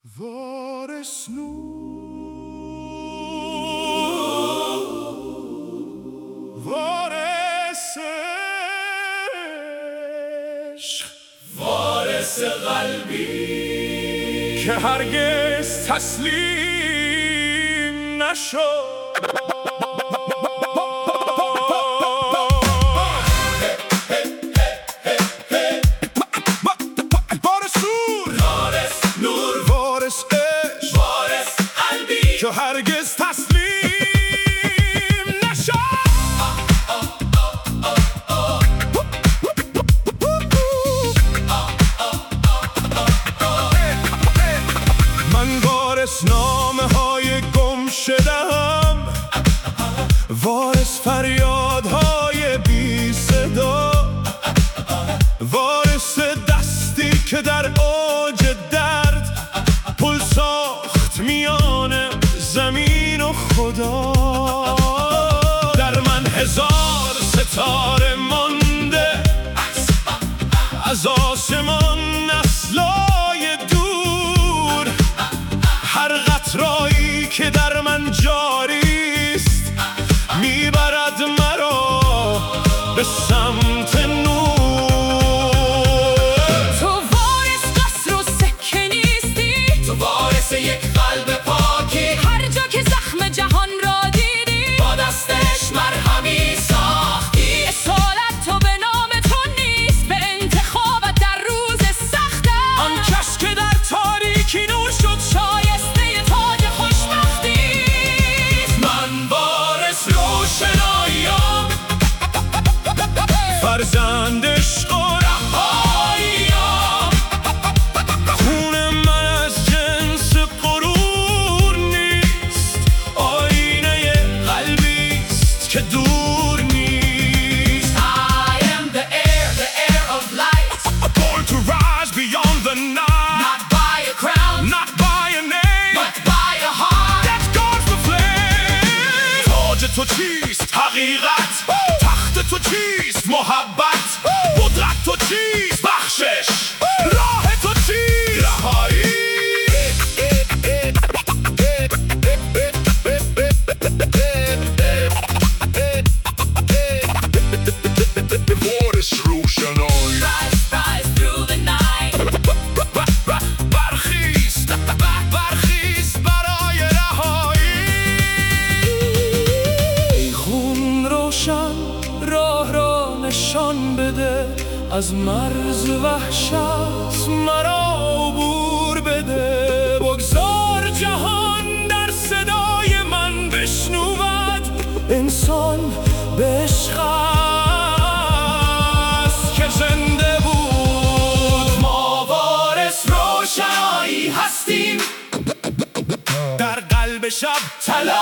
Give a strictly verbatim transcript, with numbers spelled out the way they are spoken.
وارث وارث عشق، وارث قلبی که هرگز تسلیم نشد. که هرگز تسلیم نشد. من وارث نامه های گم شدم، وارث فریادهای بی صدا، وارث دستی که در اوج درد پل ساخت میان زمین و خدا. در من هزار ستاره مانده، از آسمان نسلای دور. هر قطره‌ای که در من جاریست میبرد مرا به سمت نور. تو وارث قصر و سکه نیستی، تو وارث یک قلب پاکی. هر جا که زخم جهان را دیدی با دستش مرهمی ساختی. اصالت تو به نام تو نیست، به انتخابت در روز سختم. آن کس که در تاریکی نور شد شایسته تاج خوشبختی. من وارث روشناییم، فرزند عشق و رهاییم. خون من از جنس غرور نیست، آینه قلبیست که دور نیست. I am the air, the air of light. Born to rise beyond the night, Not by a crown, not by a name, but by a heart. that guards the flame. تاج تو چیست حقیقت، تخت تو چیست محبت، قدرت تو چیست بخشش، راه تو چیست رهایی. وارث روشنایی Rise, rise through the night. برخیست برخیست برای رهایی. ای خون روشن راه را نشان بده، از مرز وحشت مرا عبور بده. بگذار جهان در صدای من بشنود، انسان به عشق است که زنده بود. ما وارث روشنایی هستیم، در قلب شب تلاش